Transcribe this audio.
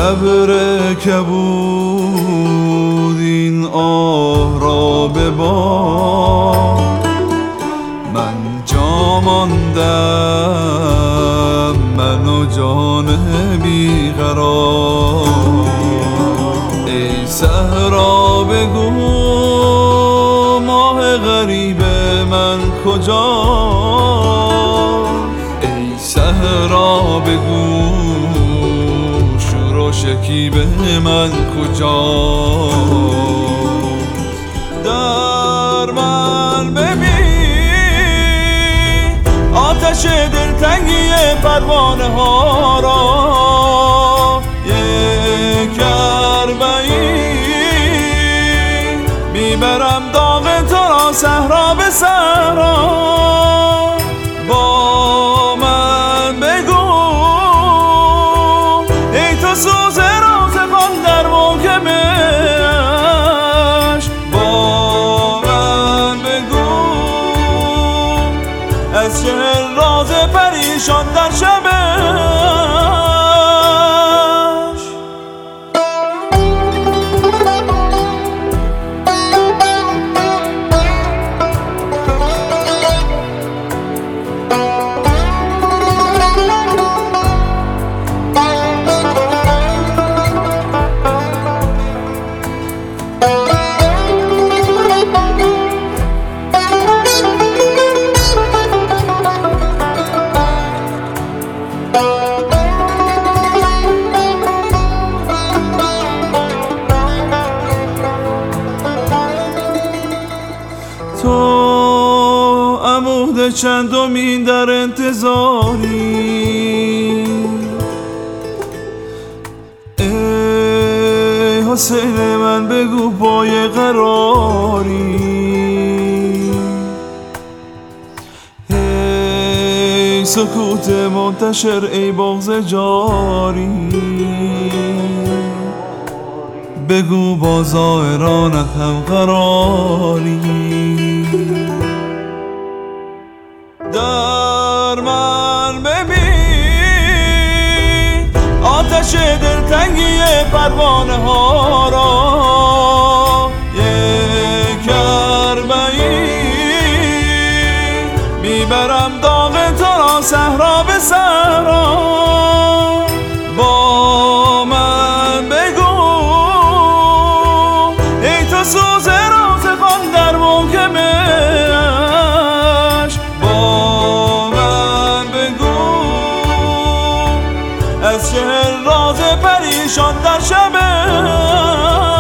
ابر کبود این آه را ببار، من جا ماندم، من و جان بیقرار. ای صحرا بگو ماه غریب من کجاست، ای صحرا بگو شور و شکیب من کجاست. در من ببین آتش دلتنگی پروانه ها را، یک اربعین میبرم داغ تو را صحرا به صحرا. با من بگو ای تو سوز رازقان در موکبش، با من بگو از چه راز پریشان در شبش. تو عمود چندمین در انتظاری، ای حسین من بگو پای قراری. ای سکوت منتشر ای بغض جاری، بگو با زائرانت هم قراری. در من ببین آتش دلتنگی پروانه ها را، یک اربعین میبرم داغ تو را صحرا به صحرا. با من بگو ای تو سوز رازقان در موکبش، با من بگو از چه راز پریشان در شبش.